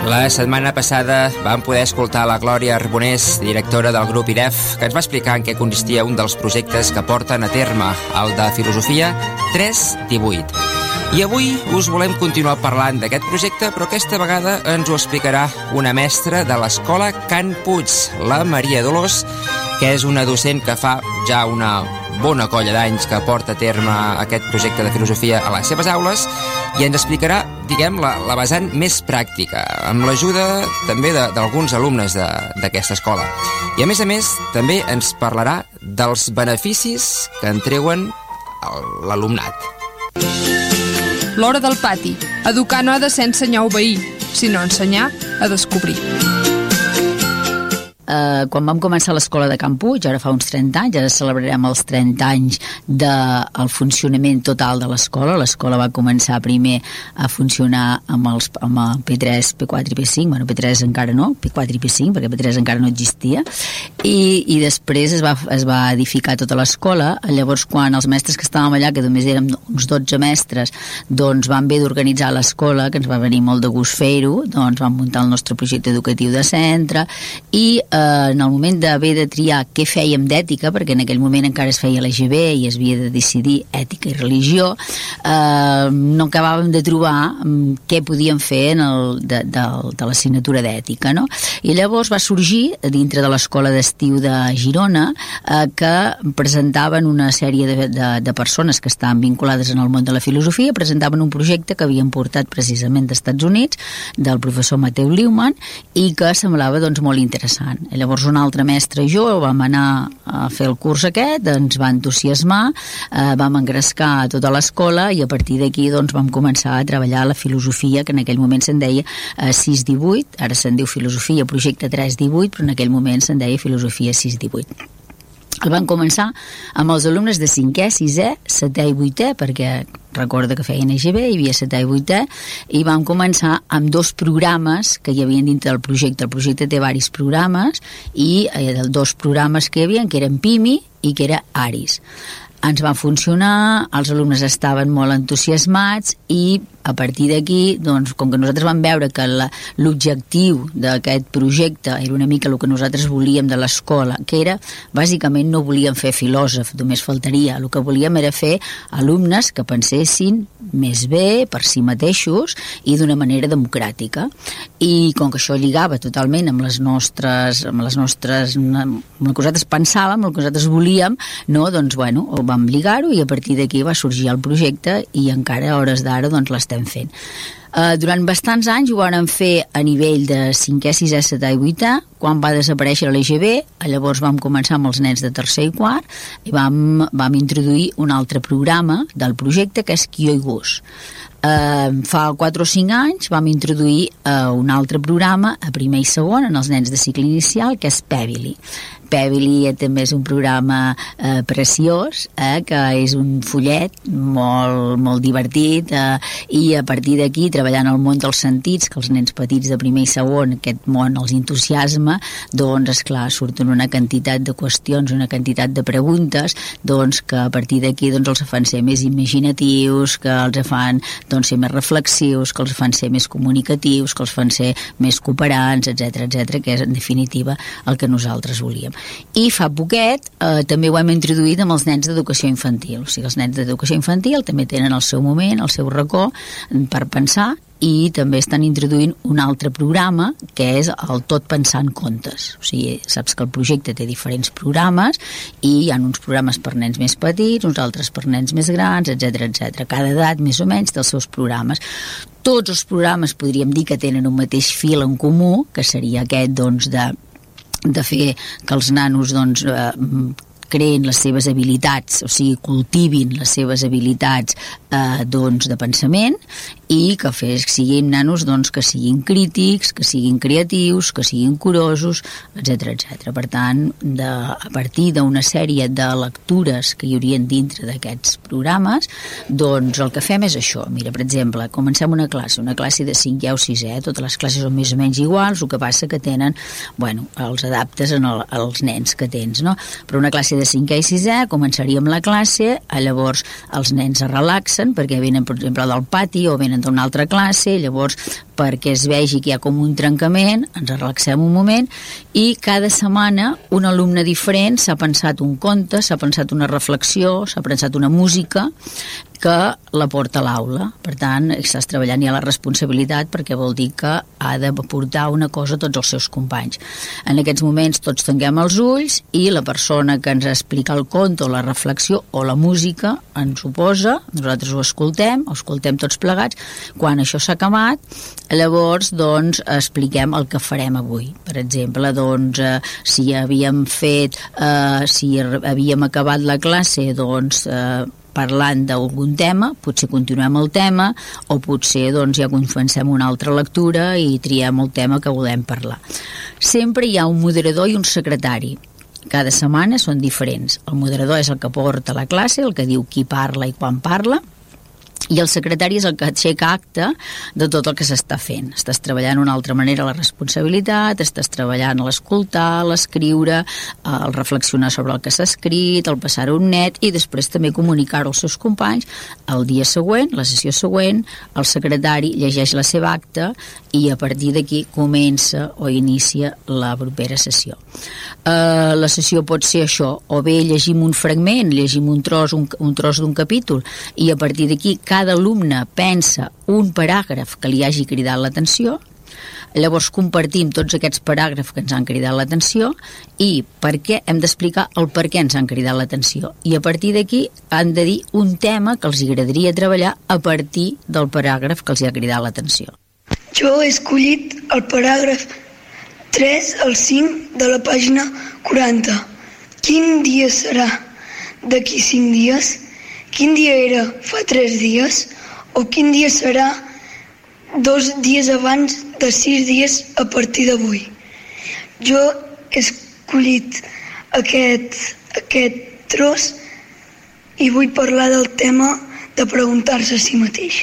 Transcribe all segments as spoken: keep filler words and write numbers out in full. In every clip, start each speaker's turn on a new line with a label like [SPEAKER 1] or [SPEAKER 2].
[SPEAKER 1] La setmana passada vam poder escoltar la Glòria Arbonés, directora del grup I R E F, que ens va explicar en què consistia un dels projectes que porten a terme, el de filosofia tres divuit. I avui us volem continuar parlant d'aquest projecte, però aquesta vegada ens ho explicarà una mestra de l'escola Can Puig, la Maria Dolors, que és una docent que fa ja una bona colla d'anys que porta a terme aquest projecte de filosofia a les seves aules i ens explicarà, diguem, la, la vessant més pràctica, amb l'ajuda també d'alguns alumnes d'aquesta escola. I a més a més, també ens parlarà dels beneficis que en treuen l'alumnat.
[SPEAKER 2] L'hora del pati. Educar no ha de ser ensenyar a obeir, sinó ensenyar a descobrir.
[SPEAKER 3] Uh, quan vam començar l'escola de Can Puig, ara fa uns trenta anys, ara celebrarem els trenta anys del funcionament total de l'escola. L'escola va començar primer a funcionar amb, els, amb el P tres, P quatre i P cinc, bueno, P tres encara no, P quatre i P cinc, perquè P tres encara no existia, i, i després es va, es va edificar tota l'escola. Llavors, quan els mestres que estàvem allà, que només érem uns dotze mestres, doncs van bé d'organitzar l'escola, que ens va venir molt de gust fer-ho, doncs vam muntar el nostre projecte educatiu de centre, i en el moment d'haver de triar què fèiem d'ètica, perquè en aquell moment encara es feia l'E G B i es havia de decidir ètica i religió, eh, no acabàvem de trobar què podíem fer en el, de, de, de l'assignatura d'ètica, no? I llavors va sorgir dintre de l'escola d'estiu de Girona eh, que presentaven una sèrie de, de, de persones que estaven vinculades en el món de la filosofia, presentaven un projecte que havien portat precisament d'Estats Units, del professor Mateu Liuman, i que semblava doncs molt interessant. Llavors un altre mestre i jo vam anar a fer el curs aquest, ens va entusiasmar, eh, vam engrescar tota l'escola i a partir d'aquí doncs, vam començar a treballar la filosofia, que en aquell moment se'n deia eh, sis divuit, ara se'n diu filosofia projecte tres divuit, però en aquell moment se'n deia filosofia sis divuit. El van començar amb els alumnes de cinquè, sisè, setè i vuitè, perquè recorda que feien E G B, hi havia setè i vuitè, i vam començar amb dos programes que hi havia dintre del projecte. El projecte té diversos programes, i eh, dos programes que hi havia, que eren P I M I i que era ARIS. Ens va funcionar, els alumnes estaven molt entusiasmats i a partir d'aquí, doncs, com que nosaltres vam veure que l'objectiu d'aquest projecte era una mica el que nosaltres volíem de l'escola, que era, bàsicament no volíem fer filòsof, només faltaria, el que volíem era fer alumnes que pensessin més bé per si mateixos i d'una manera democràtica. I com que això lligava totalment amb les nostres, amb les nostres, amb el que nosaltres pensàvem, amb el que nosaltres volíem, no, doncs, bueno, ho vam lligar-ho i a partir d'aquí va sorgir el projecte i encara a hores d'ara doncs l'estem fent. Uh, durant bastants anys ho vam fer a nivell de cinquè, sisè, setè i vuitè. Quan va desaparèixer l'E G B, llavors vam començar amb els nens de tercer i quart i vam, vam introduir un altre programa del projecte, que és Quió i Gust. Uh, fa quatre o cinc anys vam introduir uh, un altre programa a primer i segon en els nens de cicle inicial, que és Pebili. Pebili també és un programa eh, preciós, eh, que és un follet molt, molt divertit, eh, i a partir d'aquí, treballant el món dels sentits, que els nens petits de primer i segon, aquest món els entusiasma, doncs, esclar, surten una quantitat de qüestions, una quantitat de preguntes, doncs, que a partir d'aquí doncs, els fan ser més imaginatius, que els fan doncs, ser més reflexius, que els fan ser més comunicatius, que els fan ser més cooperants, etcètera, etcètera, que és, en definitiva, el que nosaltres volíem. I fa poquet eh, també ho hem introduït amb els nens d'educació infantil. O sigui, els nens d'educació infantil també tenen el seu moment, el seu racó per pensar, i també estan introduint un altre programa que és el Tot pensant contes. O sigui, saps que el projecte té diferents programes i hi ha uns programes per nens més petits, uns altres per nens més grans, etcètera, etcètera. Cada edat més o menys té els seus programes. Tots els programes podríem dir que tenen un mateix fil en comú, que seria aquest doncs de de fer que els nanos doncs, eh, creïn les seves habilitats, o sigui, cultivin les seves habilitats eh, doncs, de pensament, i que fes, siguin nanos doncs, que siguin crítics, que siguin creatius, que siguin curosos, etcètera, etcètera. Per tant, de, a partir d'una sèrie de lectures que hi haurien dintre d'aquests programes, doncs el que fem és això. Mira, per exemple, comencem una classe, una classe de cinquè o sisè, totes les classes són més o menys iguals, el que passa que tenen, bueno, els adaptes en el, als nens que tens, no? Però una classe classe de cinquè i sisè, començaríem la classe, llavors els nens es relaxen perquè venen, per exemple, del pati o venen d'una altra classe, llavors perquè es vegi que hi ha com un trencament, ens relaxem un moment i cada setmana un alumne diferent s'ha pensat un conte, s'ha pensat una reflexió, s'ha pensat una música que la porta a l'aula. Per tant, estàs treballant ja la responsabilitat perquè vol dir que ha de portar una cosa a tots els seus companys. En aquests moments tots tanquem els ulls i la persona que ens explica el conte o la reflexió o la música ens ho posa, nosaltres ho escoltem, ho escoltem tots plegats. Quan això s'ha acabat, llavors doncs expliquem el que farem avui. Per exemple, doncs eh, si havíem fet eh, si havíem acabat la classe doncs eh, parlant d'algun tema, potser continuem el tema o potser doncs ja comencem una altra lectura i triem el tema que volem parlar. Sempre hi ha un moderador i un secretari. Cada setmana són diferents. El moderador és el que porta la classe, el que diu qui parla i quan parla, i el secretari és el que aixeca acte de tot el que s'està fent. Estàs treballant d'una altra manera la responsabilitat, estàs treballant a l'escoltar, l'escriure, el reflexionar sobre el que s'ha escrit, el passar-ho net i després també comunicar-ho als seus companys. El dia següent, la sessió següent, el secretari llegeix la seva acta i a partir d'aquí comença o inicia la propera sessió. Uh, la sessió pot ser això, o bé llegim un fragment, llegim un tros, un, un tros d'un capítol i a partir d'aquí cada alumne pensa un paràgraf que li hagi cridat l'atenció, llavors compartim tots aquests paràgrafs que ens han cridat l'atenció i per què hem d'explicar el per què ens han cridat l'atenció i a partir d'aquí han de dir un tema que els agradaria treballar a partir del paràgraf que els ha cridat l'atenció.
[SPEAKER 4] Jo he escollit el paràgraf tres al cinc de la pàgina quaranta. Quin dia serà d'aquí cinc dies? Quin dia era fa tres dies? O quin dia serà dos dies abans de sis dies a partir d'avui? Jo he escollit aquest, aquest tros i vull parlar del tema de preguntar-se a si mateix.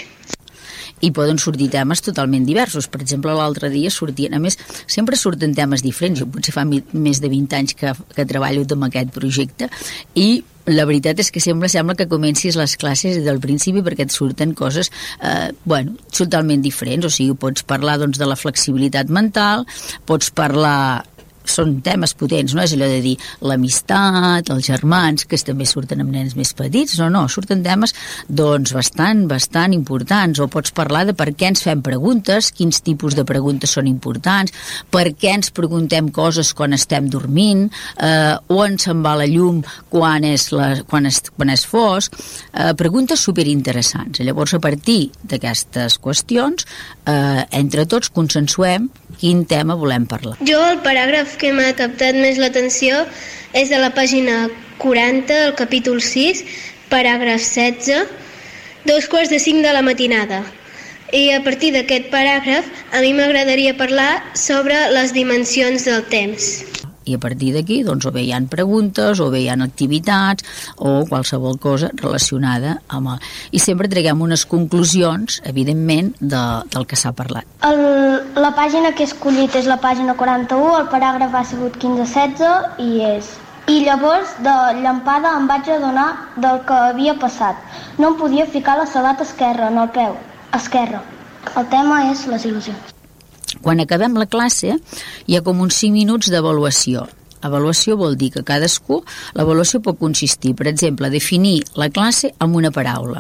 [SPEAKER 3] I poden sortir temes totalment diversos. Per exemple, l'altre dia sortien, a més, sempre surten temes diferents. Jo potser fa mi, més de vint anys que, que treballo amb aquest projecte i la veritat és que sembla, sembla que comencis les classes des del principi perquè et surten coses eh, bueno, totalment diferents. O sigui, pots parlar doncs, de la flexibilitat mental, pots parlar... Són temes potents, no és allò de dir l'amistat, els germans, que també surten amb nens més petits, no, no, surten temes doncs bastant, bastant importants, o pots parlar de per què ens fem preguntes, quins tipus de preguntes són importants, per què ens preguntem coses quan estem dormint, eh, on se'n va la llum quan és, la, quan és, quan és fosc, eh, preguntes superinteressants. Llavors, a partir d'aquestes qüestions, eh, entre tots consensuem quin tema volem parlar.
[SPEAKER 5] Jo el paràgraf que m'ha captat més l'atenció és de la pàgina quaranta, el capítol sis, paràgraf setze, dos quarts de cinc de la matinada. I a partir d'aquest paràgraf a mi m'agradaria parlar sobre les dimensions del temps.
[SPEAKER 3] I a partir d'aquí, doncs, o bé hi ha preguntes, o bé hi ha activitats, o qualsevol cosa relacionada amb el... I sempre traguem unes conclusions, evidentment, de, del que s'ha parlat.
[SPEAKER 6] El, la pàgina que he escollit és la pàgina quaranta-u, el paràgraf ha sigut quinze setze i és... I llavors, de llampada, em vaig adonar del que havia passat. No em podia ficar la sabata esquerra en el peu. Esquerra. El tema és les il·lusions.
[SPEAKER 3] Quan acabem la classe hi ha com uns cinc minuts d'avaluació. Avaluació vol dir que cadascú, l'avaluació pot consistir, per exemple, a definir la classe amb una paraula.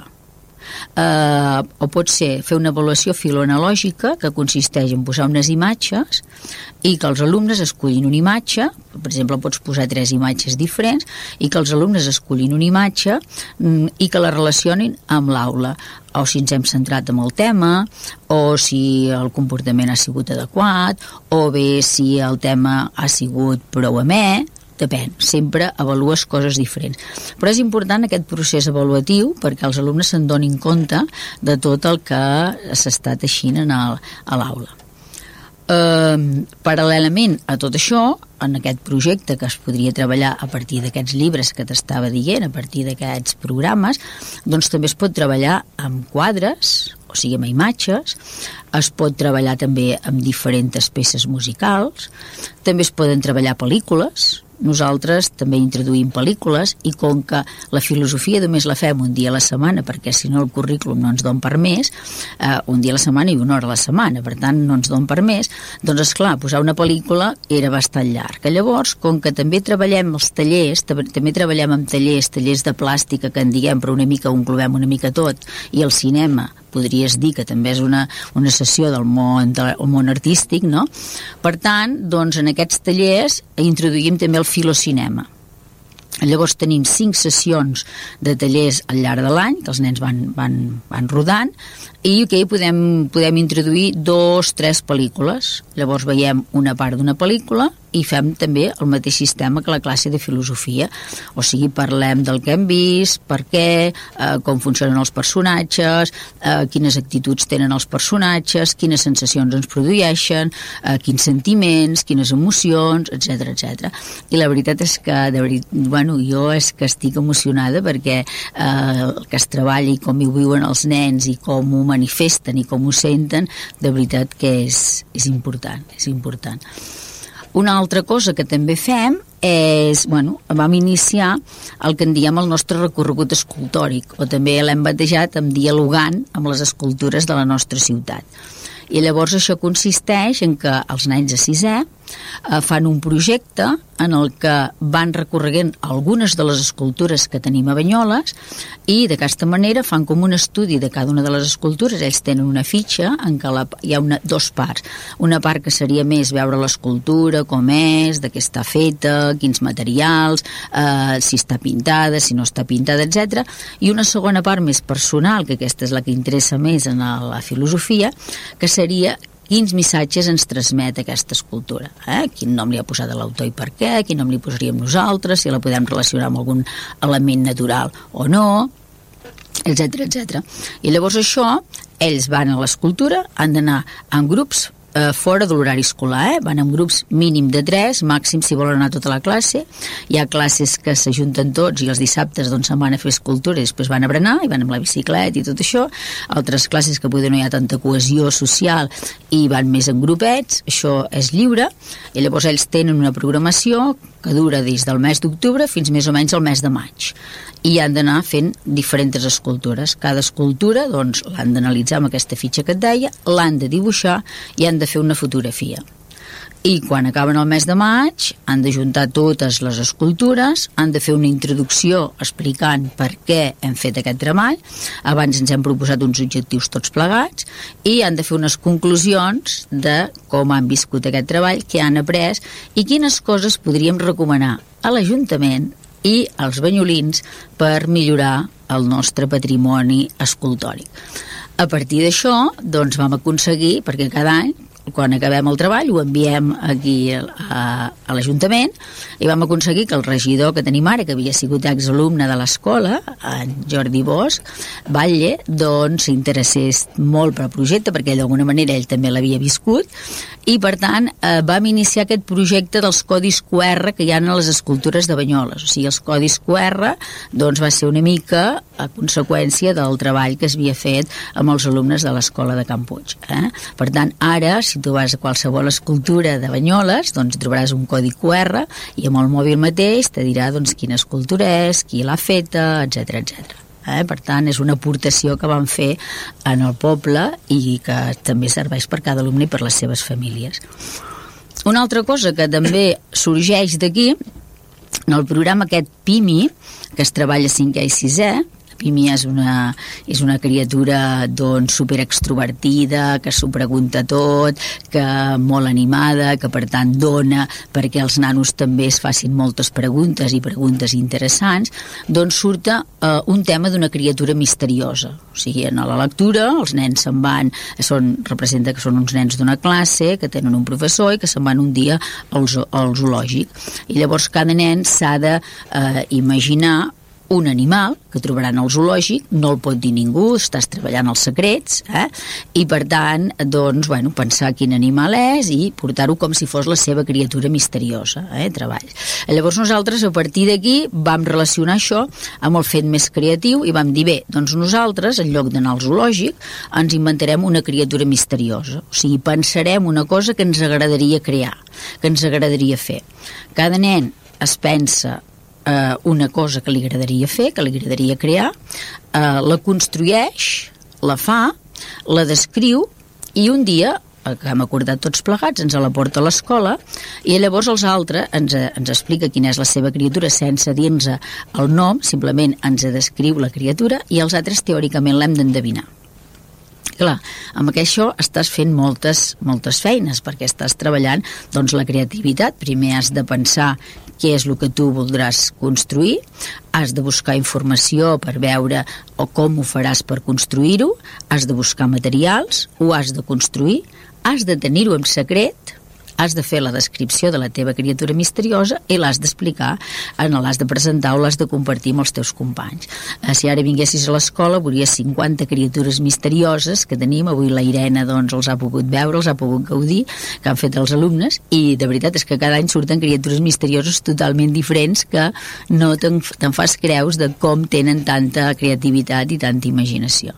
[SPEAKER 3] Uh, o pot ser fer una avaluació filonològica que consisteix en posar unes imatges i que els alumnes escollin una imatge, per exemple pots posar tres imatges diferents i que els alumnes escollin una imatge mm, i que la relacionin amb l'aula, o si ens hem centrat en el tema, o si el comportament ha sigut adequat, o bé si el tema ha sigut prou amè. Depèn, sempre avalues coses diferents. Però és important aquest procés avaluatiu perquè els alumnes se'n donin compte de tot el que s'està teixint en el, a l'aula. Uh, paral·lelament a tot això, en aquest projecte que es podria treballar a partir d'aquests llibres que t'estava dient, a partir d'aquests programes, doncs també es pot treballar amb quadres, o sigui, amb imatges, es pot treballar també amb diferents peces musicals, també es poden treballar pel·lícules, nosaltres també introduïm pel·lícules, i com que la filosofia només la fem un dia a la setmana, perquè si no el currículum no ens don per més, eh, un dia a la setmana i una hora a la setmana, per tant no ens don per més, doncs esclar, posar una pel·lícula era bastant llarg. Llavors, com que també treballem els tallers, també treballem amb tallers, tallers de plàstica, que en diguem, però una mica ho englobem una mica tot, i el cinema, podries dir que també és una, una sessió del món, del món artístic, no? Per tant, doncs, en aquests tallers introduïm també el filocinema. Llavors tenim cinc sessions de tallers al llarg de l'any, que els nens van, van, van rodant, i que podem, podem introduir dos, tres pel·lícules. Llavors veiem una part d'una pel·lícula i fem també el mateix sistema que la classe de filosofia. O sigui, parlem del que hem vist, per què, eh, com funcionen els personatges, eh, quines actituds tenen els personatges, quines sensacions ens produeixen, eh, quins sentiments, quines emocions, etcètera, etcètera. I la veritat és que, de veritat, bueno, jo és que estic emocionada perquè eh, el que es treballa i com ho viuen els nens i com ho manifesten i com ho senten, de veritat que és, és important, és important. Una altra cosa que també fem és, bueno, vam iniciar el que en diem el nostre recorregut escultòric, o també l'hem batejat amb dialogant amb les escultures de la nostra ciutat. I llavors això consisteix en que els nens de sisè eh, fan un projecte en el que van recorregant algunes de les escultures que tenim a Banyoles, i d'aquesta manera fan com un estudi de cada una de les escultures. Ells tenen una fitxa en què la, hi ha una, dos parts. Una part que seria més veure l'escultura, com és, de què està feta, quins materials, eh, si està pintada, si no està pintada, etcètera. I una segona part més personal, que aquesta és la que interessa més en la filosofia, que seria quins missatges ens transmet aquesta escultura, eh? Quin nom li ha posat l'autor i per què, quin nom li posaríem nosaltres, si la podem relacionar amb algun element natural o no, etcètera, etcètera. I llavors això, ells van a l'escultura, han d'anar en grups eh, fora de l'horari escolar, eh? Van en grups mínim de tres, màxim si volen anar tota la classe. Hi ha classes que s'ajunten tots i els dissabtes doncs se'n van a fer escultura i després van a berenar i van amb la bicicleta i tot això. Altres classes que potser no hi ha tanta cohesió social i van més en grupets, això és lliure, i llavors ells tenen una programació que dura des del mes d'octubre fins més o menys al mes de maig, i han d'anar fent diferents escultures. Cada escultura doncs l'han d'analitzar amb aquesta fitxa que et deia, l'han de dibuixar i han de fer una fotografia. I quan acaben el mes de maig han d'ajuntar totes les escultures, han de fer una introducció explicant per què hem fet aquest treball. Abans ens hem proposat uns objectius tots plegats i han de fer unes conclusions de com han viscut aquest treball, què han après i quines coses podríem recomanar a l'Ajuntament i als banyolins per millorar el nostre patrimoni escultòric. A partir d'això, doncs vam aconseguir, perquè cada any quan acabem el treball ho enviem aquí a, a l'Ajuntament, i vam aconseguir que el regidor que tenim ara, que havia sigut exalumne de l'escola, en Jordi Bosch Batlle, doncs s'interessés molt pel projecte, perquè d'alguna manera ell també l'havia viscut, i per tant eh, vam iniciar aquest projecte dels codis Q R que hi ha a les escultures de Banyoles. O sigui, els codis Q R doncs va ser una mica a conseqüència del treball que es havia fet amb els alumnes de l'escola de Can Puig, eh? Per tant, ara, si tu vas a qualsevol escultura de Banyoles, doncs trobaràs un codi Q R i amb el mòbil mateix te dirà doncs quina escultura és, qui l'ha feta, etcètera, etcètera. Eh? Per tant, és una aportació que van fer en el poble i que també serveix per cada alumne i per les seves famílies. Una altra cosa que també sorgeix d'aquí, en el programa aquest P I M I, que es treballa a cinquè i sisè, Pimi és una, és una criatura doncs superextrovertida, que s'ho pregunta tot, que molt animada, que per tant dona perquè els nanos també es facin moltes preguntes i preguntes interessants, doncs surt eh, un tema d'una criatura misteriosa. O sigui, en la lectura els nens se'n van, són, representa que són uns nens d'una classe, que tenen un professor i que se'n van un dia al, al zoològic. I llavors cada nen s'ha de eh, imaginar un animal que trobaran al zoològic, no el pot dir ningú, estàs treballant els secrets, eh? I per tant, doncs, bueno, pensar quin animal és i portar-ho com si fos la seva criatura misteriosa, eh? Treball. Llavors nosaltres, a partir d'aquí, vam relacionar això amb el fet més creatiu i vam dir, bé, doncs nosaltres, en lloc d'anar al zoològic, ens inventarem una criatura misteriosa. O sigui, pensarem una cosa que ens agradaria crear, que ens agradaria fer. Cada nen es pensa eh, una cosa que li agradaria fer, que li agradaria crear, eh, la construeix, la fa, la descriu, i un dia que hem acordat tots plegats, ens la porta a l'escola, i llavors els altres ens, ens explica quina és la seva criatura sense dir-nos el nom, simplement ens descriu la criatura, i els altres teòricament l'hem d'endevinar. Clar, amb això estàs fent moltes, moltes feines, perquè estàs treballant doncs, la creativitat. Primer has de pensar què és el que tu voldràs construir, has de buscar informació per veure o com ho faràs per construir-ho, has de buscar materials, ho has de construir, has de tenir-ho en secret, has de fer la descripció de la teva criatura misteriosa i l'has d'explicar, l'has de presentar o l'has de compartir amb els teus companys. Si ara vinguessis a l'escola veuries cinquanta criatures misterioses que tenim. Avui la Irene doncs, els ha pogut veure, els ha pogut gaudir, que han fet els alumnes, i de veritat és que cada any surten criatures misterioses totalment diferents que no te'n, te'n fas creus de com tenen tanta creativitat i tanta imaginació.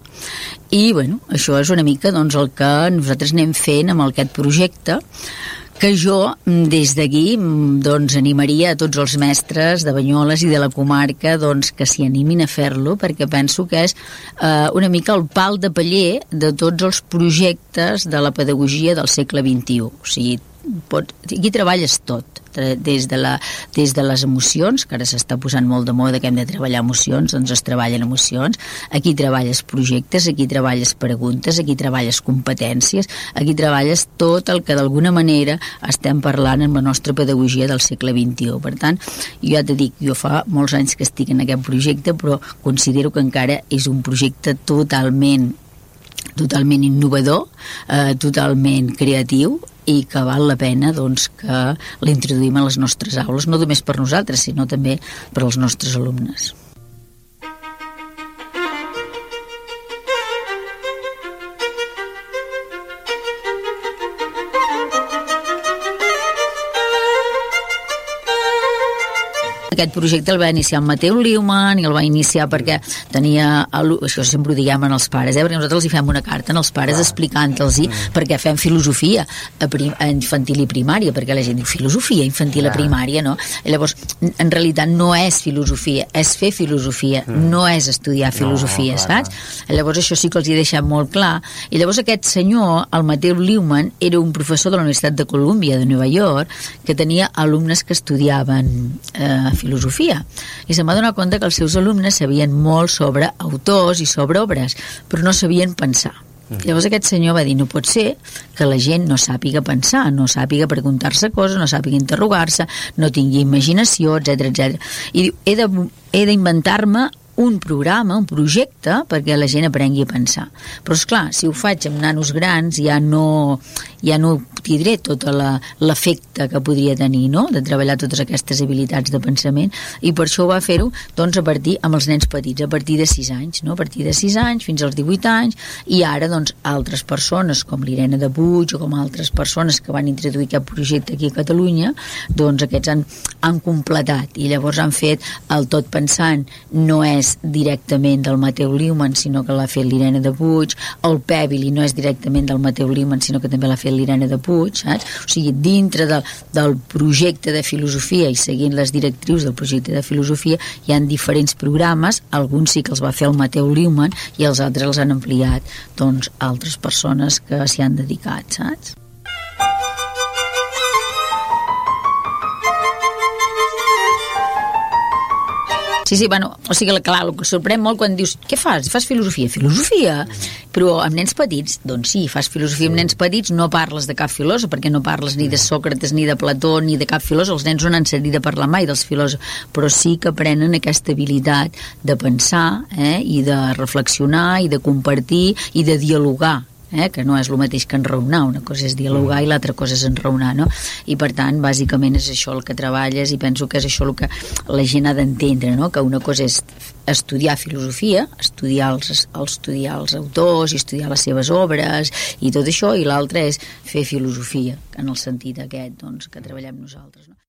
[SPEAKER 3] I bueno, això és una mica doncs, el que nosaltres anem fent amb aquest projecte, que jo des d'aquí doncs, animaria a tots els mestres de Banyoles i de la comarca doncs, que s'hi animin a fer-lo, perquè penso que és eh, una mica el pal de paller de tots els projectes de la pedagogia del segle vint-i-u. O sigui, pot, aquí treballes tot, des de, la, des de les emocions, que ara s'està posant molt de moda que hem de treballar emocions, doncs es treballen emocions, aquí treballes projectes, aquí treballes preguntes, aquí treballes competències, aquí treballes tot el que d'alguna manera estem parlant en la nostra pedagogia del segle vint-i-u. Per tant, jo ja te dic, jo fa molts anys que estic en aquest projecte, però considero que encara és un projecte totalment totalment innovador, eh, totalment creatiu, i que val la pena doncs, que l'introduïm a les nostres aules, no només per nosaltres, sinó també per als nostres alumnes. Aquest projecte el va iniciar el Mateu Liuman i el va iniciar perquè tenia, això sempre ho diguem en els pares, eh? Perquè nosaltres els hi fem una carta als pares explicant-los perquè fem filosofia a, prim, a infantil i primària, perquè la gent diu filosofia infantil a primària, no? I llavors, en realitat no és filosofia, és fer filosofia, no és estudiar filosofia, saps? Llavors això sí que els hi he deixat molt clar. I llavors aquest senyor, el Mateu Liuman, era un professor de la Universitat de Colúmbia de Nova York que tenia alumnes que estudiaven eh, filosofia, i se'm va donar compte que els seus alumnes sabien molt sobre autors i sobre obres, però no sabien pensar. Llavors aquest senyor va dir, no pot ser que la gent no sàpiga pensar, no sàpiga preguntar-se coses, no sàpiga interrogar-se, no tingui imaginació, etcètera, etcètera. I diu, he de, he d'inventar-me un programa, un projecte perquè la gent aprengui a pensar. Però esclar, si ho faig amb nanos grans ja no, ja no tindré tot l'efecte que podria tenir, no?, de treballar totes aquestes habilitats de pensament, i per això ho va fer-ho doncs, a partir amb els nens petits, a partir de sis anys, no? A partir de sis anys fins als divuit anys, i ara doncs altres persones com l'Irene de Puig o com altres persones que van introduir aquest projecte aquí a Catalunya, doncs aquests han, han completat, i llavors han fet el tot pensant, no és directament del Mateu Liuman, sinó que l'ha fet l'Irene de Puig, el Pèbili no és directament del Mateu Liuman, sinó que també l'ha fet l'Irene de Puig, saps? O sigui, dintre del, del projecte de filosofia i seguint les directrius del projecte de filosofia hi ha diferents programes, alguns sí que els va fer el Mateu Liuman i els altres els han ampliat doncs altres persones que s'hi han dedicat, saps? Sí, sí, bueno, o sigui, clar, el que sorprèn molt quan dius, què fas? Fas filosofia? Filosofia? Però amb nens petits, doncs sí, fas filosofia amb nens petits, no parles de cap filòsof, perquè no parles ni de Sòcrates, ni de Plató, ni de cap filòsof, els nens no n'han sentit de parlar mai dels filòsofs, però sí que aprenen aquesta habilitat de pensar, eh, i de reflexionar, i de compartir, i de dialogar, Eh, que no és el mateix que enraonar, una cosa és dialogar i l'altra cosa és enraonar, no? I per tant, bàsicament és això el que treballes, i penso que és això el que la gent ha d'entendre, no? Que una cosa és estudiar filosofia, estudiar els, estudiar els autors i estudiar les seves obres i tot això, i l'altra és fer filosofia, en el sentit aquest doncs, que treballem nosaltres, no?